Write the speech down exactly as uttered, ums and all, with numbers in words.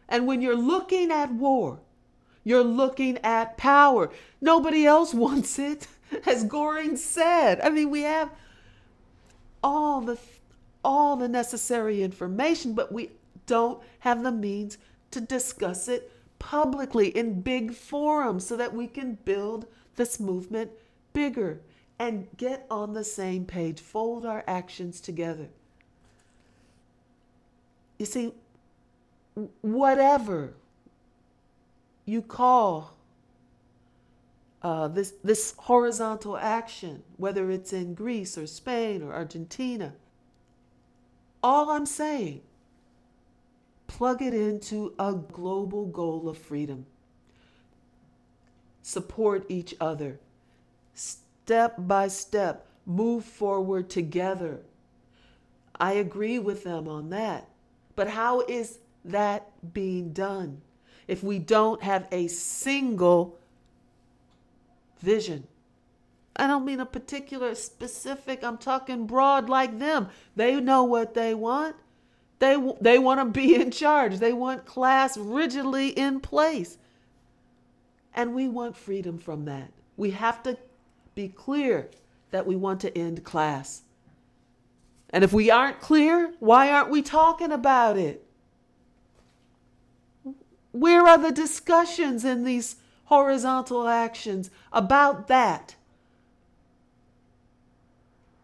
And when you're looking at war, you're looking at power. Nobody else wants it, as Goring said. I mean, we have all the all the necessary information, but we don't have the means to discuss it publicly in big forums so that we can build this movement bigger and get on the same page, fold our actions together. You see, whatever you call uh, this, this horizontal action, whether it's in Greece or Spain or Argentina, all I'm saying, plug it into a global goal of freedom. Support each other. Step by step, move forward together. I agree with them on that. But how is that being done if we don't have a single vision? I don't mean a particular specific, I'm talking broad like them. They know what they want. They, they want to be in charge. They want class rigidly in place. And we want freedom from that. We have to be clear that we want to end class. And if we aren't clear, why aren't we talking about it? Where are the discussions in these horizontal actions about that?